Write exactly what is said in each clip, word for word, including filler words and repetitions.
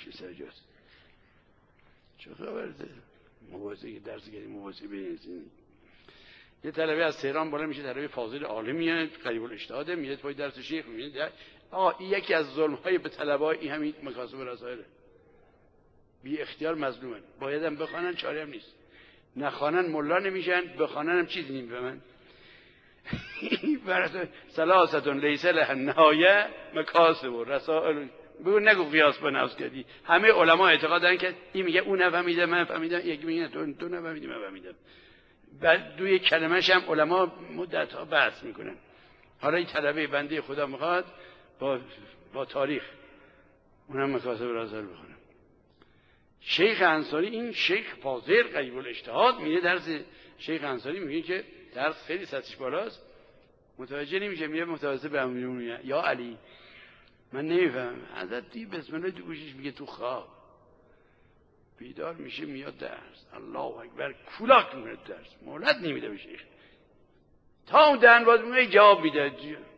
که سر جاست. چه خبرته؟ مواظب که درس گیری مواظب بنویسین. یه طلبه از تهران بالا میشه، طلبه فاضل عالمیه، قریب الاجتهاده، میاد پای درس شیخ میبینه آه این یکی از ظلم‌های به طلبه‌ها این همین مکاسب رسائله. بی اختیار مظلومن، بایدم بخوانن، چاره هم نیست. نخوانن ملا نمیشن، بخوانن هم چیزی نمیفهمن. برات ثلاثتون لیس له نهایه مکاسب و رسائل. بگو نگو قیاس به نفس کردی. همه علما اعتقاد دارن که این میگه اون نفهمیده من فهمیدم، یکی میگه تو تو نفهمیدی من فهمیدم. بعد دوی کلمه‌ش هم علما مدت‌ها بحث میکنن. حالا این طلبه بنده خدا میخواد با با تاریخ اونم مکاسب رسائل بخونه. شیخ انصاری، این شیخ فاضل قریب الاجتهاد، میگه درس شیخ انصاری میگه که درس خیلی سطحش بالاست، متوجه نمیشه، میگه متوسط به امیرون یا علی من نمیفهمم. حضرت دی بسم الله تو گوشش میگه تو خواب بیدار میشه میاد درس، الله اکبر کولاک میکنه درس، مهلت نمیده به شیخ تا اون دهن باز میگه جواب میده.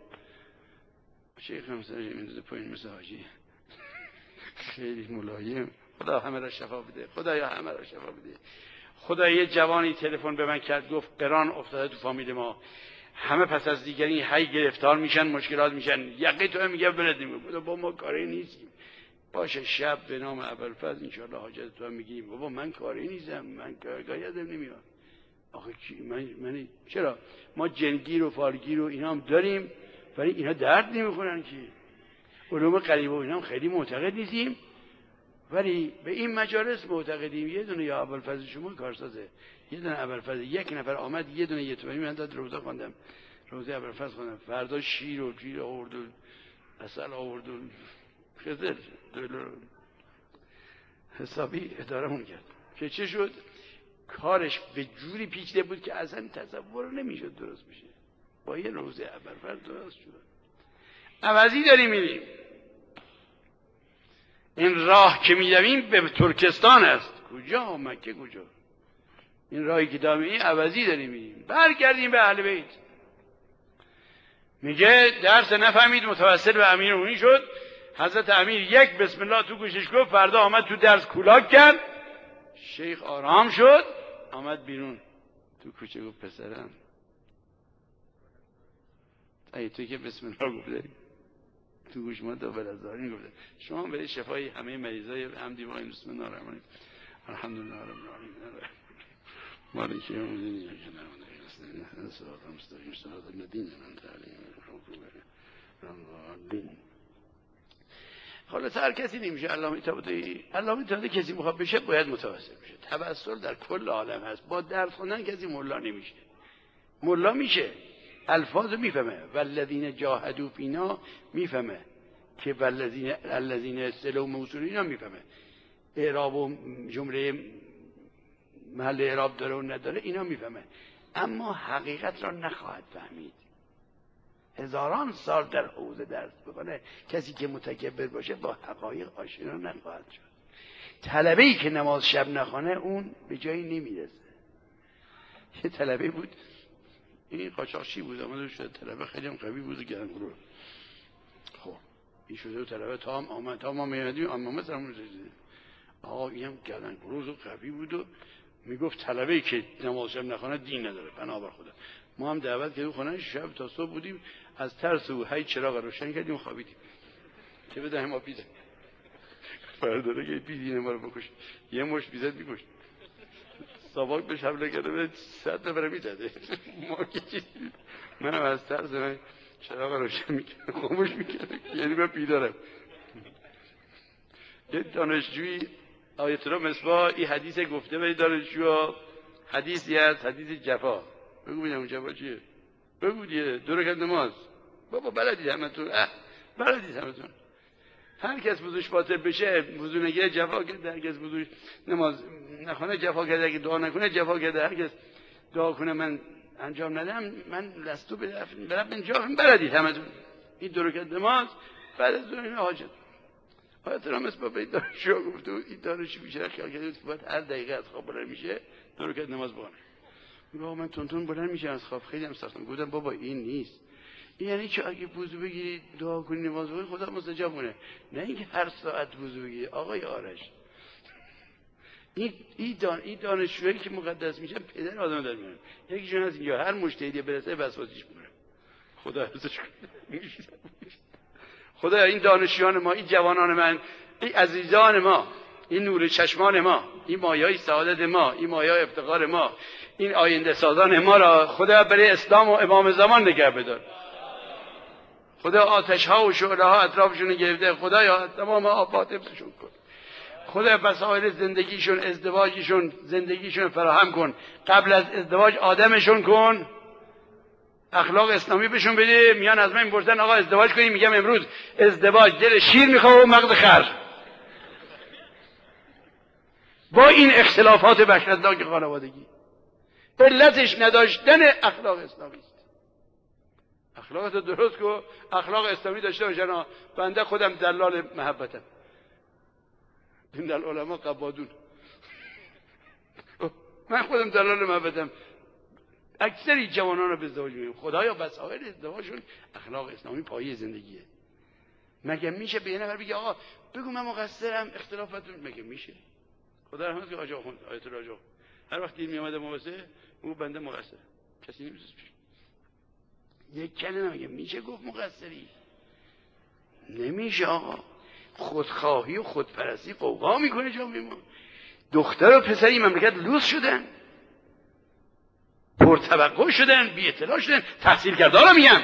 شیخ هم سرش میندازه پایین مثل حاجی، خیلی ملایم. خدا همه را شفا بده، خدایا همه را شفا بده. خدا یه جوانی تلفن به من کرد گفت قران افتاده تو فامیل ما، همه پس از دیگری هی گرفتار میشن، مشکلات میشن، یقه تو میگه بلد نمیگه با ما کاری نیستیم. باشه شب به نام ابوالفضل ان شاءالله حاجت تو هم میگیم. بابا من کاری نیستم، من کارگاه یادم نمیاد. آخه من من چرا ما جنگیر و فالگیر و اینا هم داریم ولی اینا درد نمیخورن که. علوم غریبه و اینا هم خیلی معتقد نیستیم ولی به این مجالس معتقدیم. یه دونه یا ابوالفضل شما کارسازه، یه دونه ابوالفضل، یک نفر آمد یه دونه یتیمی من داد روزه خواندم، روزه ابوالفضل خواندم. فردا شیر و جیر آورد و عسل آورد و خزر حسابی ادارمون کرد که چه شد. کارش به جوری پیچیده بود که اصلا تصور نمیشد درست بشه. با یه روزه ابوالفضل درست شد. عوضی داریم میریم. این راه که میرویم به ترکستان است. کجا؟ مکه کجا؟ این راهی که داریم عوضی داریم میریم. برگردیم به اهل بیت. میگه درس نفهمید، متوسل به امیرالمومنین شد. حضرت امیر یک بسم الله تو گوشش گفت، فردا آمد تو درس کولاک کرد. شیخ آرام شد، آمد بیرون تو کوچه گفت پسرم ای تو که بسم الله گفت داری تو گوش ما تا بلزارین گفته شما برای شفای همه مریضای حمدی و بسم الله الرحمن الرحیم الحمدلله رب العالمین مالک یوم الدین صراط المستقیم صراط الذین انعمت علیهم. حالا هر کسی نمیشه علامه طباطبایی. علامه طباطبایی کسی میخواد بشه باید متوسل بشه. توسل در کل عالم هست. با درس خوندن کسی مولا نمیشه. مولا میشه، الفاظ میفهمه، والذین جاهدوا فینا میفهمه که والذین الذین اصطلوا موصولینا میفهمه، اعراب و جمله محل اعراب داره و نداره اینا میفهمه، اما حقیقت را نخواهد فهمید. هزاران سال در حوزه درس بکنه کسی که متکبر باشه با حقایق آشنا نخواهد شد. طلبه‌ای که نماز شب نخونه اون به جایی نمیرسه. یه طلبه بود، این قاچاقچی بود، آمده شد طلبه خیلی هم قوی بود و گرم‌گرور. خب این شده طلبه تا هم آمد تا ما میادیم اما مثلا رسید آقا اینم گرم‌گرور و قوی بود و میگفت طلبه‌ای که نماز شب نخونه دین نداره. بنابر خدا ما هم دعوت کردیم خونه شب تا صبح بودیم، از ترس و هی چراغ روشن کردیم و خوابیدیم که بده ما پیزه فرداره که پیزینه ما رو بکش. یه مش بیزد میکشت سابق به شب کرده به صد نفره میزده. ما که چیزی منم از ترس من چراغ روشن میکردم خاموش میکردم یعنی من بیدارم. یه دانشجوی آیت الله مصباح این حدیث گفته ولی دانشجو حدیثی هست، حدیث جفا. بگو ببینم اون جفا چیه؟ بگو دیگه. دو رکعت نماز. بابا بلدید همتون. اه بلدید همتون. هر کس وضوش باطل بشه وضو نگیره جفا کرده، هر کس وضوش نماز نخونه جفا کرده، اگه دعا نکنه جفا کرده، هر کس دعا کنه من انجام ندم من لستو برم انجام. بلدید همتون. این دو رکعت نماز بعد از اون حاجت. آیت الله مصباح به دانشجو گفت این دانشجو بیچاره خیال کرده که باید هر دقیقه از خواب بلند میشه دو رکعت نماز بخونه. میگه من تون تون بلند میشم از خواب خیلی هم سختم. گفتم بابا این نیست، یعنی که اگه وضو بگیرید دعا کنید نماز بخونید خدا مستجاب کنه، نه اینکه هر ساعت وضو بگیرید. آقای آرش این این دان این دانشجویی که مقدس میشن پدر آدم در میارن. یکیشون هست یا هر مجتهدی برسه وسواسیش میکنه. خدا حفظش کنه. خدا این دانشجویان ما، این جوانان من، این عزیزان ما، این نور چشمان ما، این مایه‌های سعادت ما، این مایه‌های افتخار ما، این آینده سازان ما را خدا برای اسلام و امام زمان نگه بدار. خدا آتش ها و شعله ها اطرافشون گرفته، خدایا تمام آفات حفظشون کن. خدا وسایل زندگیشون، ازدواجشون، زندگیشون فراهم کن. قبل از ازدواج آدمشون کن، اخلاق اسلامی بهشون بده. میان از من میپرسن آقا ازدواج کنیم، میگم امروز ازدواج دل شیر میخواد و مغز خر. با این اختلافات وحشتناک خانوادگی علتش نداشتن اخلاق اسلامی است. اخلاقت رو درست کن، اخلاق اسلامی داشته باشن. بنده خودم دلال محبتم، این در علما قبادون، من خودم دلال محبتم. اکثری جوانان رو به ازدواج میگم. خدایا وسایل ازدواجشون اخلاق اسلامی پایه زندگیه. مگه میشه به یه نفر بگی آقا بگو من مقصرم اختلافتون؟ مگه میشه؟ خدا رحمت کنه آقا خوند آیت الله آقا هر وقت دین میومد مواسه او بنده مقصر، کسی نمی‌دونه. یک کلمه مگه میشه گفت مقصری؟ نمیشه آقا. خودخواهی و خودپرستی قوقا میکنه جامعه ما. دختر و پسری مملکت لوس شدن، پرتوقع شدن، بی اطلاع شدن. تحصیل کرده ها رو میگم،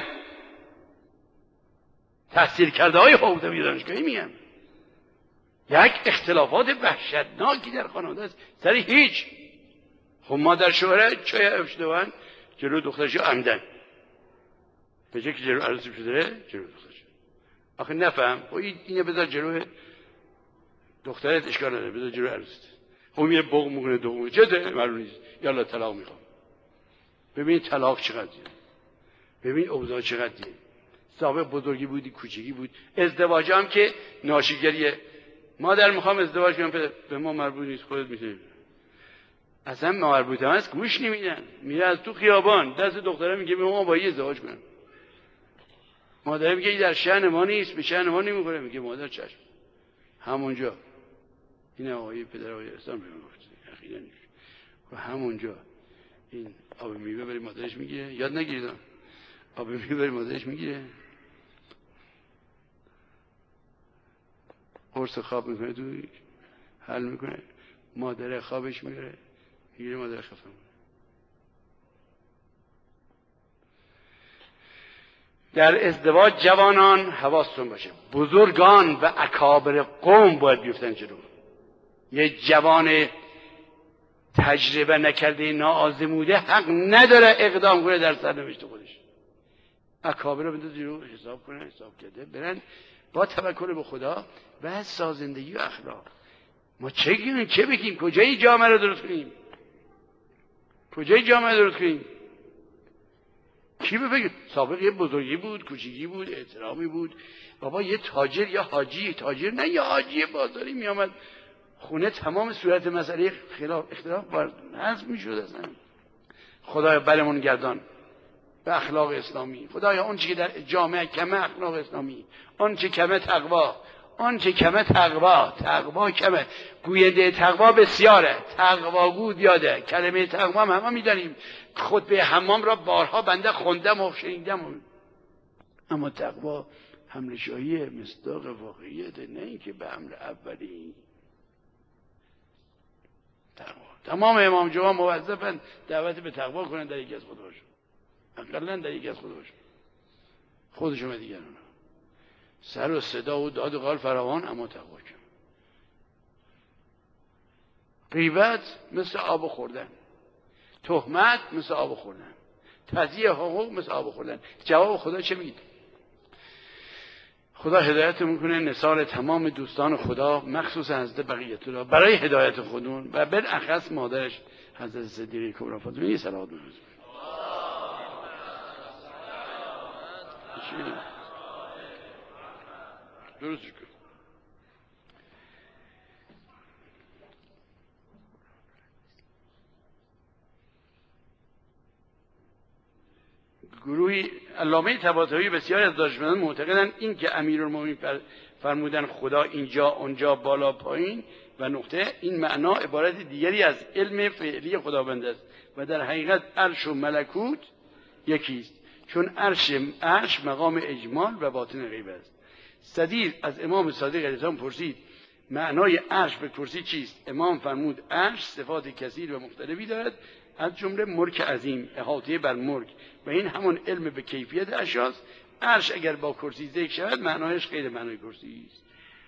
تحصیل کرده های حوزه دانشگاهی میگم. یک اختلافات وحشتناکی در خانواده است سر هیچ. خب مادر شوهره چای افشدوان جلو دخترشو عمدن به جای که جلو عروسی شده جلو دخترش. آخه نفهم خب اینو بذار جلو دخترت اشکال نداره، بذار جلو عروست. خب میره بغض میکنه دوم چته معلوم نیست، یالا طلاق میخوام. ببین طلاق چقدره، ببین اوضاع چقدره. سابق بزرگی بودی کوچیکی بود. ازدواج هم که ناشیگریه. مادر میخوام ازدواج کنم، پدر به ما مربوط نیست، خودت میتونی. اصلا مربوط هم هست گوش نمیدن. میره از تو خیابان دست دختره میگه به ما با یه ازدواج کنم. مادر میگه در شأن ما نیست، به شأن ما نمیخوره. میگه مادر چشم. همونجا این آقای پدر آقای اسلام بهم گفت اخیراً و همونجا این آب میوه برای مادرش میگیره. یاد نگیریدم آب میوه برای مادرش میگیره، قرص خواب میکنه تو حل میکنه، مادر خوابش میگیره میگیره مادر خفه میکنه. در ازدواج جوانان حواستون باشه، بزرگان و اکابر قوم باید بیفتن جلو. یه جوان تجربه نکرده ناآزموده حق نداره اقدام کنه در سرنوشت خودش. اکابر رو بنده جلو، حساب کنه، حساب کرده برن با توکل به خدا و سازندگی و اخلاق. ما چه گیم چه بگیم؟ کجای جامعه رو درست کنیم؟ کجای جامعه درست کنیم؟ کی بفکر سابق یه بزرگی بود، کوچیکی بود، احترامی بود. بابا یه تاجر یا حاجی، تاجر نه یا حاجی بازاری می آمد خونه، تمام صورت مسئله خلاف اختلاف بر حذف می شد. اصلا خدایا برمون گردان به اخلاق اسلامی. خدایا اون چی که در جامعه کمه اخلاق اسلامی، اون چی کمه تقوا، اون چی کمه تقوا، تقوا کمه. گوینده تقوا بسیاره، تقواگو زیاده. کلمه تقوا هم همه میدانیم، خطبه حمام را بارها بنده خوندم و شنیدم. اما تقوا حمل شاهی مصداق واقعیت، نه اینکه به حمل اولی. تقوا تمام امام جوان موظفن دعوت به تقوا کنن در یکی از خودهاشون، اقلا در یکی از خودهاشون، خودشون و دیگران. سر و صدا و داد و قال فراوان، اما تقوا کم. غیبت مثل آب خوردن، تهمت مثل آب خوردن، تضییع حقوق مثل آب خوردن. جواب خدا چه میگه؟ خدا هدایتمون کنه نثار تمام دوستان خدا، مخصوصا حضرت بقیت الله، برای هدایت خودمون و بالاخص مادرش حضرت صدیقه کبری فاطمه. یه صلوات بفرستید. درستش کن. گروهی علامه طباطبایی بسیاری از دانشمندان معتقدند این که امیرالمومنین فرمودن خدا اینجا اونجا بالا پایین و نقطه، این معنا عبارت دیگری از علم فعلی خداوند است و در حقیقت عرش و ملکوت یکیست، چون عرش عرش مقام اجمال و باطن غیب است. صدیر از امام صادق علیه السلام پرسید معنای عرش به کرسی چیست؟ امام فرمود عرش صفات کثیر و مختلفی دارد، از جمله ملک عظیم، احاطه بر ملک، و این همون علم به کیفیت اشیاست. عرش اگر با کرسی ذکر شود معنایش غیر معنای کرسی است.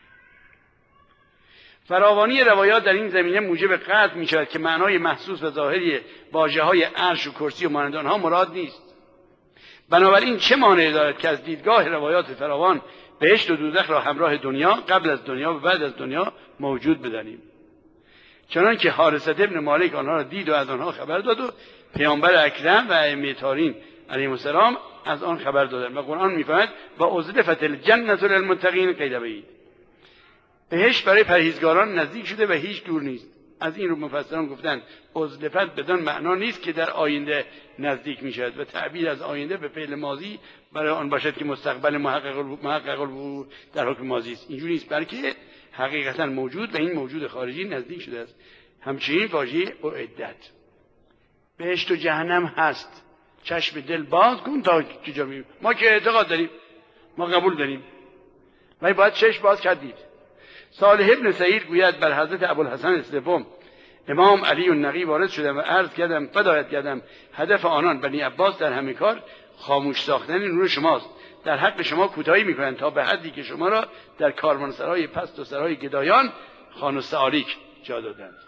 فراوانی روایات در این زمینه موجب قطع می شود که معنای محسوس و ظاهری واژه‌های عرش و کرسی و مانند آنها مراد نیست. بنابراین چه مانعی دارد که از دیدگاه روایات فراوان بهشت و دوزخ را همراه دنیا، قبل از دنیا و بعد از دنیا موجود بدانیم؟ چنان که حارثة ابن مالک آنها را دید و از آنها خبر داد و پیامبر اکرم و ائمه تارین علیهم السلام از آن خبر دادند و قرآن می‌فرماید و ازلفت الجنة للمتقین غیر بعید. بهشت برای پرهیزگاران نزدیک شده و هیچ دور نیست. از این رو مفسران گفتند ازلفت بدان معنا نیست که در آینده نزدیک میشد و تعبیر از آینده به فعل ماضی برای آن باشد که مستقبل محقق محقق الوقوع در حکم ماضی است. اینجوری نیست، بلکه حقیقتا موجود و این موجود خارجی نزدیک شده است. همچنین واژه اعدت. بهشت و جهنم هست، چشم دل باز کن تا کجا می‌بینی. ما که اعتقاد داریم، ما قبول داریم، ولی باید چشم باز کردید. صالح ابن سعید گوید بر حضرت ابوالحسن السوم امام علی النقی وارد شدم و عرض کردم فدایت کردم هدف آنان بنی عباس در همه کار خاموش ساختن نور شماست. در حق شما کوتاهی میکنند تا به حدی که شما را در کاروانسرای پست و سرای گدایان خان و سالیک جا دادند.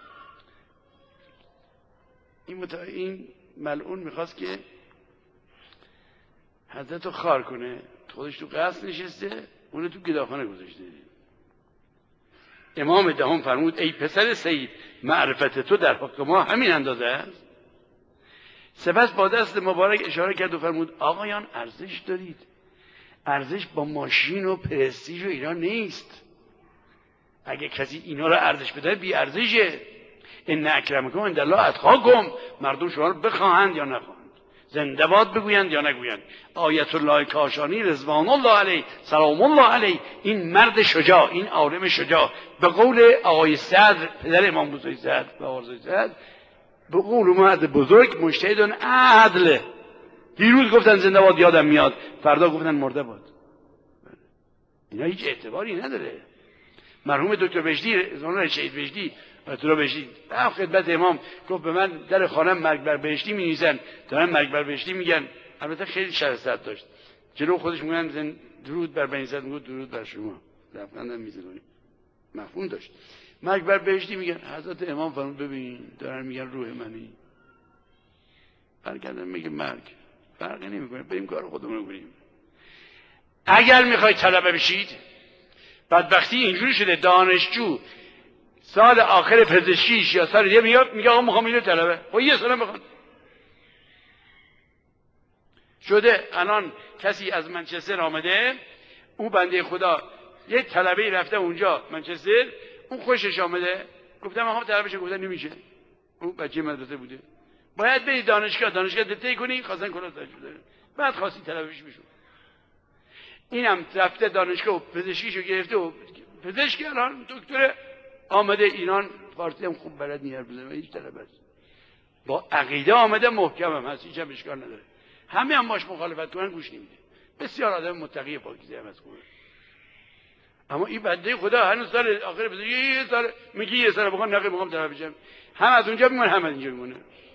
این, مت... این ملعون میخواست که حضرت رو خار کنه، خودش تو قصر نشسته، اونو تو گداخانه گذاشته. امام دهم فرمود ای پسر سید، معرفت تو در حق ما همین اندازه است؟ سپس با دست مبارک اشاره کرد و فرمود آقایان ارزش دارید، ارزش با ماشین و پرستیژ و اینا نیست. اگه کسی اینا رو ارزش بده بی ارزشه. ان اکرمکم عند الله اتقاکم، مردم شما رو بخواهند یا نخواهند، زنده باد بگویند یا نگویند. آیت الله کاشانی رضوان الله علیه سلام الله علیه، این مرد شجاع، این عالم شجاع، به قول آقای صدر پدر امام بزرگ صدر و آقای صدر، به قول مرد بزرگ مجتهدان عدل. دیروز گفتن زنده باد یادم میاد، فردا گفتن مرده باد. اینا هیچ اعتباری نداره. مرحوم دکتر وجدی زمان شهید وجدی دکتر وجدی در خدمت امام گفت به من در خانم مرگ بر بهشتی می‌نویسن، دارن مرگ بر بهشتی میگن. البته خیلی شرست داشت، جلو خودش میگن درود بر بنی صد، میگه درود بر شما، لبخندم میزنه، مفهوم داشت. مرگ بر بهشتی میگن. حضرت امام فرمود ببین دارن میگن روح منی. برگردن میگه مرگ فرقی نمیکنه، بریم کار خودمون رو کنیم. اگر میخواید طلبه بشید، بدبختی اینجوری شده دانشجو سال آخر پزشکیش یا سال دیگه میگه میگه آقا میخوام اینو طلبه، خب یه سال بخوان. شده الان کسی از منچستر آمده، اون بنده خدا یه طلبه رفته اونجا منچستر، اون خوشش آمده، گفتم میخوام طلبه شه، گفتن نمیشه، اون بچه مدرسه بوده، باید بری دانشگاه، دانشگاه دکتری کنی، خواستن کلاس شده، بعد خواستی طلبهش بشو. اینم رفته دانشگاه و پزشکیشو گرفته و پزشک الان دکتر آمده ایران، فارسی هم خوب بلد نیست بزنه، هیچ طلبه است، با عقیده آمده، محکم هم هست، هیچ هم اشکال نداره. همه هم باش مخالفت کنن گوش نمیده. بسیار آدم متقی پاکیزه هم از خوبه. اما این بنده خدا هنوز سال آخر بزنه یه سال میگه یه سال بخوام نقل بخوام طلبه بشم، هم از اونجا میمونه هم از اینجا میمونه.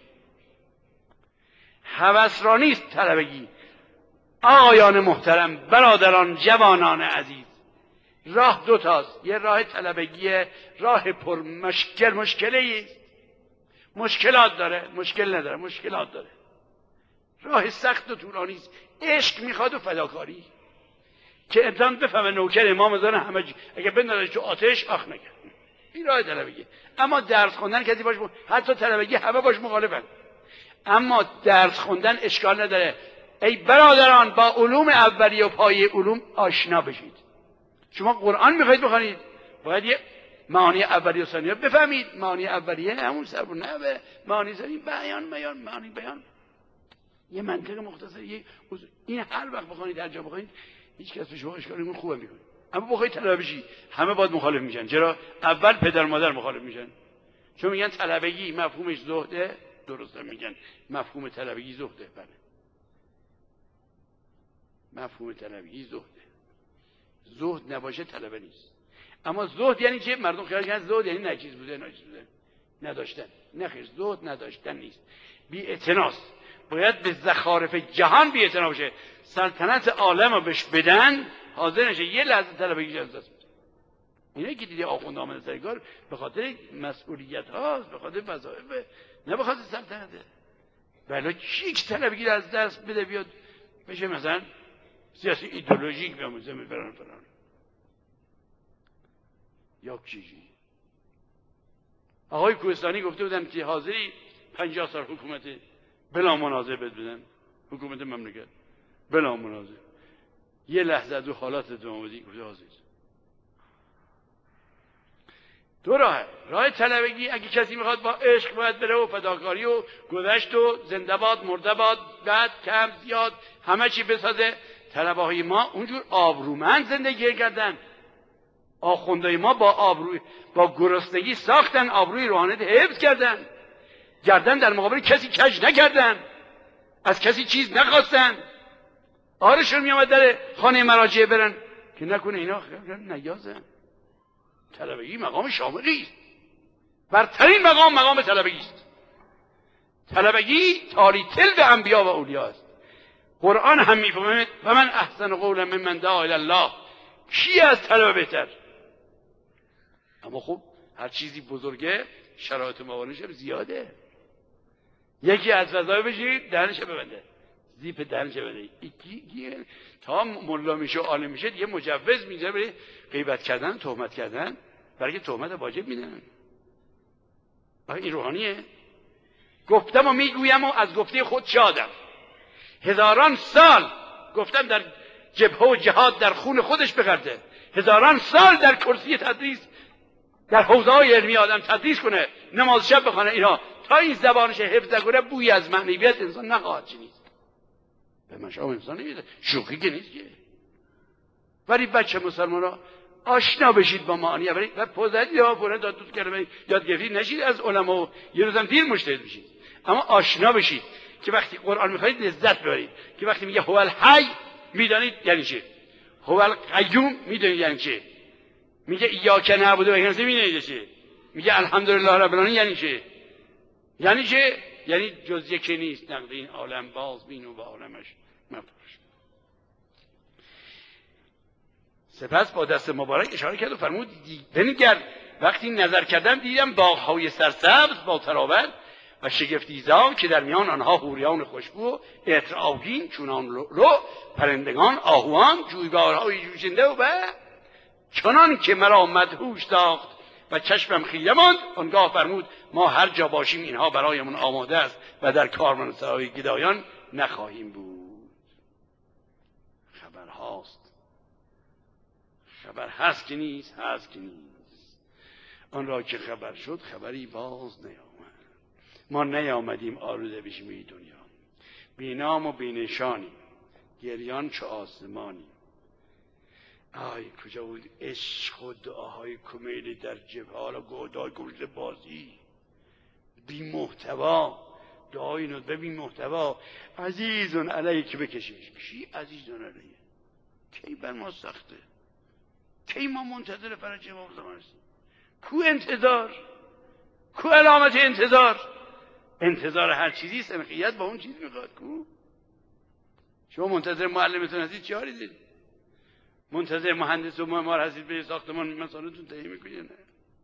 هوسرانی است طلبگی. آقایان محترم، برادران، جوانان عزیز، راه دو تاست. یه راه طلبگی، راه پر مشکل، مشکلی مشکلات داره، مشکل نداره، مشکلات داره. راه سخت و طولانی است. عشق میخواد و فداکاری که انسان بفهمه نوکر امام زن همه جی. اگه بندازش تو آتش آخ نگه، این راه طلبگی. اما درس خوندن کسی باش م... حتی طلبگی همه باش مخالفن، اما درس خوندن اشکال نداره. ای برادران، با علوم اولیه و پایه علوم آشنا بشید. شما قرآن میخواید بخونید، باید یه معانی اولیه و ثانیه بفهمید. معانی اولیه همون صرف و نحو، معانی ثانیه بیان بیان، معانی بیان. یه منطق مختصر، یه این هر وقت بخواید هر جا بخواید هیچ کس به شما اشکال نمیکنه، خوبه میکنه. اما بخواید طلبه بشی همه باید مخالف میشن. چرا؟ اول پدر مادر مخالف میشن، چون میگن طلبگی مفهومش زهده. درسته میگن مفهوم طلبگی زهده. بله مفهوم طلبگی زهده. زهد نباشه طلبه نیست. اما زهد یعنی چه؟ مردم خیال کردن زهد یعنی نچیز بوده، ناچیز بوده، نداشتن. نه خیر، زهد نداشتن نیست، بی اعتناست. باید به زخارف جهان بی اعتنا باشه. سلطنت عالم رو بهش بدن حاضر نشه یه لحظه طلبگیش از دست بده. اینه که دیدی آخوند آمده سرکار به خاطر مسئولیت هاست، به خاطر وظایف، نه به خاطر سلطنته. بله چی که طلبگی از دست بده بیاد بشه مثلا سیاسی ایدئولوژیک بیاموزه میبرن فران یا چیزی. آقای کوهستانی گفته بودن که حاضری پنجاه سال حکومت بلا منازعه بد بدن، حکومت مملکت بلا منازعه. یه لحظه دو حالات دوامدی گفته حاضر. دو راه. راه طلبگی اگه کسی میخواد با عشق باید بره و فداکاری و گذشت و زنده باد مرده باد بعد کم زیاد همه چی بسازه. طلبه های ما اونجور آبرومند زندگی کردن. آخوندهای ما با آبروی با گرسنگی ساختن، آبروی روحانیت حفظ کردن، گردن در مقابل کسی کج نکردن، از کسی چیز نخواستن. آرشون میامد در خانه مراجعه برن که نکنه اینا نیازن. طلبگی مقام شاملی است. برترین مقام مقام طلبگی است. طلبگی تاریتل به انبیا و اولیا است. قرآن هم میفهمه و من احسن قولا ممن دعا الی الله. کی از طلبه بهتر؟ اما خب هر چیزی بزرگه شرایط موانعش زیاده. یکی از وظایف بشید دهنش ببنده، زیپ دهنش ببنده. تا ملا میشه و عالم میشه یه مجوز میذاره برای غیبت کردن، تهمت کردن، برای تهمت واجب میدن. این روحانیه. گفتم و میگویم و از گفته خود شادم. هزاران سال گفتم در جبهه و جهاد در خون خودش بخرده. هزاران سال در کرسی تدریس در حوزه‌های علمی آدم تدریس کنه، نماز شب بخونه، اینا تا این زبانش حفظ نکنه بوی از معنویت انسان نخواهد شنید. به مشام انسان نمیده، شوخی که نیست که. ولی بچه مسلمانا آشنا بشید با معانی ولی و پوزدی ها پونه داد دوست کلمه یاد گرفتید نشید از علما و یه روزم دیر مجتهد بشید، اما آشنا بشید که وقتی قرآن میخوانید لذت ببرید، که وقتی میگه هو الحی میدانید یعنی چه، هو القیوم میدانید یعنی چه، میگه ایاک نعبد و ایاک نستعین میدانید چه، میگه الحمدلله رب العالمین یعنی چه، یعنی چه؟ یعنی جز یکی نیست نقد این عالم باز بین و با عالمش مفروش. سپس با دست مبارک اشاره کرد و فرمود بنگر وقتی نظر کردم دیدم باغ‌های سرسبز با تراوت و شگفتیزا که در میان آنها حوریان خوشبو و عطر آبگین چونان لؤلؤ، پرندگان آهوان، جویبارهای جوشنده و بعد چنان که مرا مدهوش ساخت و چشمم خیره ماند. آنگاه فرمود ما هر جا باشیم اینها برایمون آماده است و در کاروانسرای گدایان نخواهیم بود. خبر هاست، خبر هست که نیست، هست که نیست. آن را که خبر شد خبری باز نیامد. ما نیامدیم آلوده بشیم این دنیا، بی نام و بی نشانی، گریان چو آسمانی. آی کجا بود عشق و دعاهای کمیل در جبهال و گودای گلد بازی بی محتوا، دعای ندبه بی محتوا. عزیزون علیه که بکشیش. کی عزیزون علیه؟ کی بر ما سخته؟ کی ما منتظر فرج امام زمان هستیم؟ کو انتظار؟ کو علامت انتظار؟ انتظار هر چیزی سمخیت با اون چیز میخواد. کو شما منتظر معلمتون هستید چی حالی دید؟ منتظر مهندس و معمار هستید به ساختمان مسائلتون تهیه میکنید نه؟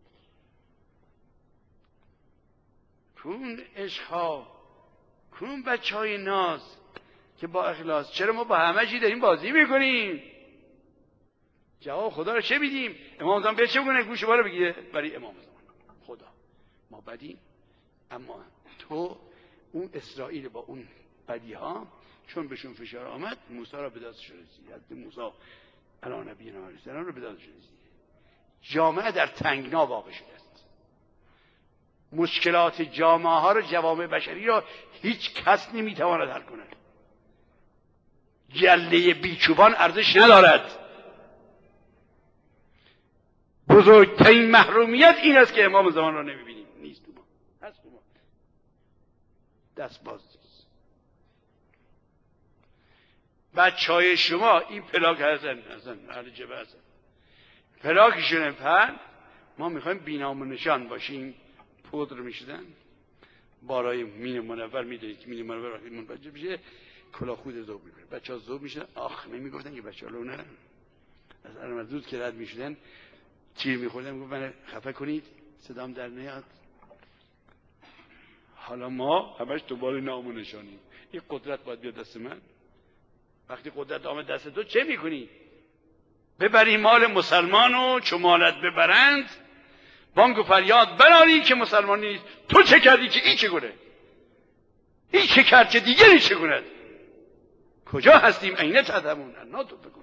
کون عشق ها، کون بچه های ناز که با اخلاص. چرا ما با همه چی داریم بازی میکنیم؟ جواب خدا رو چه میدیم؟ امام زمان به چه میکنه؟ گوش ما رو بگیره برای امام زمان. خدا ما بدیم، اما تو اون اسرائیل با اون بدی ها چون بهشون فشار آمد موسی را به دستش رسید. حضرت موسی علی نبینا علیه السلام رو به دستش رسید. جامعه در تنگنا واقع شده است. مشکلات جامعه ها رو، جوامع بشری را هیچ کس نمیتواند حل کند. گله بیچوبان ارزش ندارد. بزرگترین محرومیت این است که امام زمان را نمیبینیم. نیست تو ما، هست تو ما، دست باز نیست. بچه های شما این پلاک هستن هستن اهل جبه هستن، پلاکشون پن، ما میخوایم بینام و نشان باشیم، پودر میشدن بارای مین منور. میدونید که مین منور وقتی منفجر میشه کلا خود ذوب میکنه، بچه ها ذوب میشدن. آخ نمیگفتن که بچه ها لو نرن. از علامت که رد میشدن تیر میخوردن، میگفت من خفه کنید صدام در نیاد. حالا ما همش دنبال نام و نشانیم. این قدرت باید بیاد دست من. وقتی قدرت آمد دست تو چه میکنی؟ ببری مال مسلمانو چو مالت ببرند، بانگ و فریاد براری که مسلمان نیست. تو چه کردی که این چگونه؟ این چه کرد که دیگری چگونه؟ کجا هستیم؟ اینه تدمون انا تو بگو.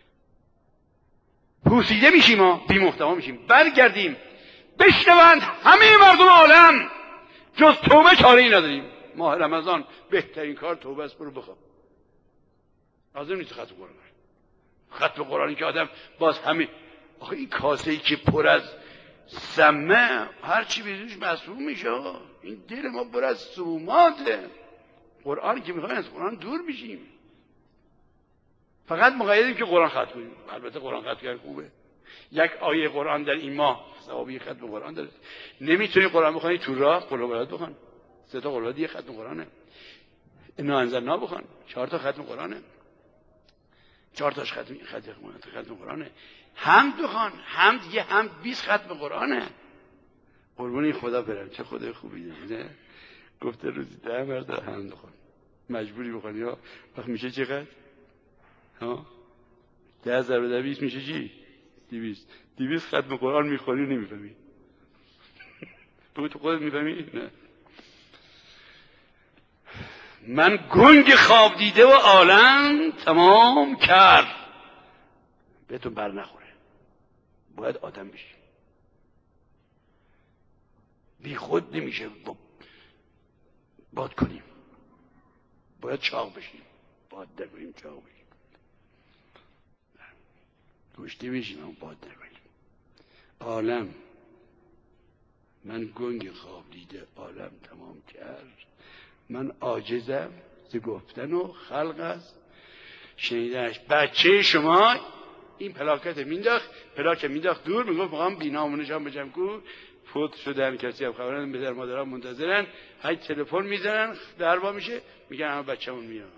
پوسیده میشیم، ما بی محتوا میشیم. برگردیم بشنوند همه مردم عالم، جز توبه چاره ای نداریم. ماه رمضان بهترین کار توبه است. برو بخواب، لازم نیست ختم قرآن. ختم قرآنی که آدم باز همین آخه این کاسه ای که پر از سمه هر چی بیزوش مسموم میشه. این دل ما پر از سموماته. قرآن که میخوایم از قرآن دور میشیم. فقط مقیدیم که قرآن ختم کنیم. البته قرآن ختم کردن خوبه. یک آیه قرآن در این ماه ثوابی ختم قرآن داره. نمیتونی قرآن بخونی تو راه قل هوالله بخون، سه تا قل هوالله دیگه ختم قرآنه. انا انزلنا بخون، چهار تا ختم قرآنه. چهار تاش ختم ختم ختم قرآنه. حمد بخون، حمد یه حمد بیست ختم قرآنه. قربونی خدا برم، چه خدای خوبی داره. گفته روزی ده مرتبه حمد بخون. مجبوری بخونی ها. وقت میشه چقدر؟ ها؟ ده ضرب ده بیست میشه چی؟ دویست. دویست ختم قرآن میخونی نمیفهمی. تو تو خودت میفهمی؟ نه. من گنگ خواب دیده و عالم تمام کرد. بهتون بر نخوره. باید آدم بشیم. بی خود نمیشه باد کنیم. باید چاق بشیم. باد نکنیم، چاق بشیم. گوشتی بشیم اما باد نکنیم. عالم من گنگ خواب دیده عالم تمام کرد. من عاجزم ز گفتن و خلق است شنیدنش. بچه شما این پلاکت مینداخت، پلاک مینداخت دور، میگفت میخوام بینام و نشان بجم کو فوت شدن، کسی هم خبرن، پدر مادرم منتظرن، هی تلفن میزنن، در وا میشه میگن اما بچه‌مون میاد.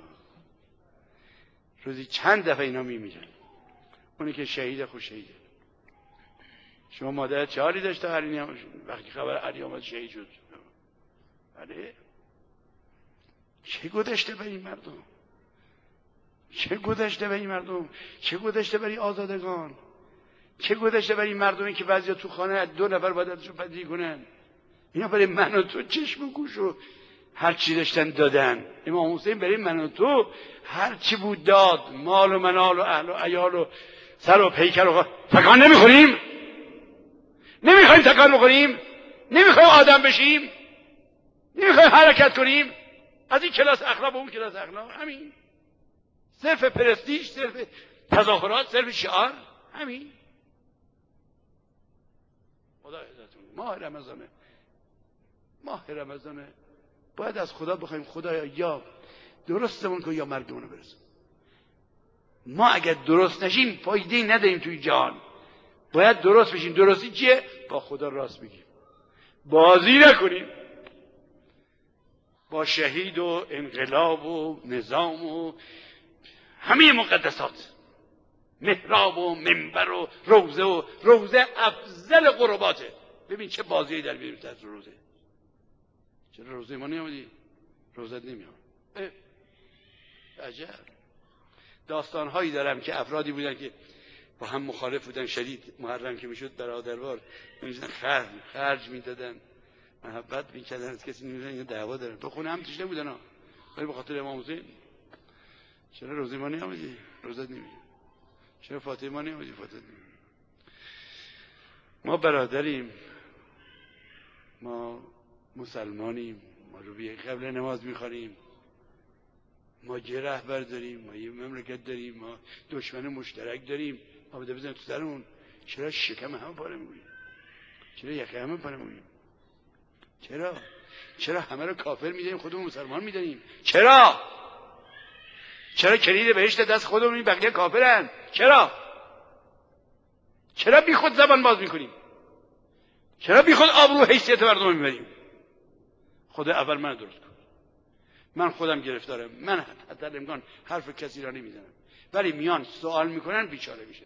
روزی چند دفعه اینا میمیرن. اونی که شهید خود شهیده. شما مادر چه حالی داشته علی وقتی خبر علی آمد شهید شد؟ بله. چه گذشته به این مردم؟ چه گذشته به این مردم؟ چه گذشته برای آزادگان؟ چه گذشته برای این مردمی که بعضیا تو خانه دو نفر باید ازشون پذیرایی کنن؟ اینا برای من و تو چشم و گوش و هر چی داشتن دادن. امام حسین برای من و تو هر چی بود داد. مال و منال و اهل و عیال و سر و پیکر و تکان نمیخوریم؟ نمیخوایم تکان بخوریم؟ نمیخوایم آدم بشیم؟ نمیخوایم حرکت کنیم؟ از این کلاس اخلاق به اون کلاس اخلاق، همین صرف پرستیژ، صرف تظاهرات، صرف شعار، همین. خدا عزتون. ماه رمضانه، ماه رمضانه باید از خدا بخوایم خدایا یا درستمون کن یا مرگمون رو برسون. ما اگر درست نشیم فایده نداریم توی جهان. باید درست بشیم. درستی چیه؟ با خدا راست بگیم، بازی نکنیم با شهید و انقلاب و نظام و همه مقدسات، محراب و منبر و روزه و روزه افضل قرباته. ببین چه بازی در میاریم در روزه. چرا روزه ما نیامدی؟ روزت نمیام. عجب. داستانهایی دارم که افرادی بودن که با هم مخالف بودن، شدید محرم که میشد برادروار میشدن خرج خرج میدادن، محبت میکردن، از کسی نمیدونن اینا دعوا دارن. تو خونه هم توش نبودن ها، ولی به خاطر امام حسین. چرا روزه ما نیامدی؟ روزت نمیام. چرا فاطمه ما نیامدی؟ فاطمه نمیام. ما برادریم، ما مسلمانیم، ما رو بیه قبل نماز میخوانیم، ما یه رهبر داریم، ما یه مملکت داریم، ما دشمن مشترک داریم، ما بده بزنیم تو سرمون. چرا شکم همه پاره می‌کنیم؟ چرا یقه همه پاره می‌کنیم؟ چرا؟ چرا همه رو کافر می‌دانیم خودمون مسلمان می‌دانیم؟ چرا؟ چرا کلید بهشت دست خودمون این بقیه کافرن؟ چرا؟ چرا بی خود زبان باز می‌کنیم؟ چرا بی خود آبرو حیثیت مردم می‌بریم؟ خدا اول من درست کن. من خودم گرفتارم. من حتی امکان حرف کسی را نمیزنم، ولی میان سوال میکنن بیچاره میشه.